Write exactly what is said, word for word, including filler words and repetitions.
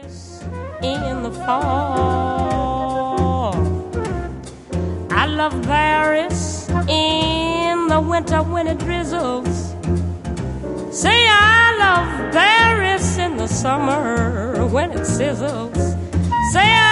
Paris in the fall. I love Paris in the winter when it drizzles. Say I love Paris in the summer when it sizzles. Say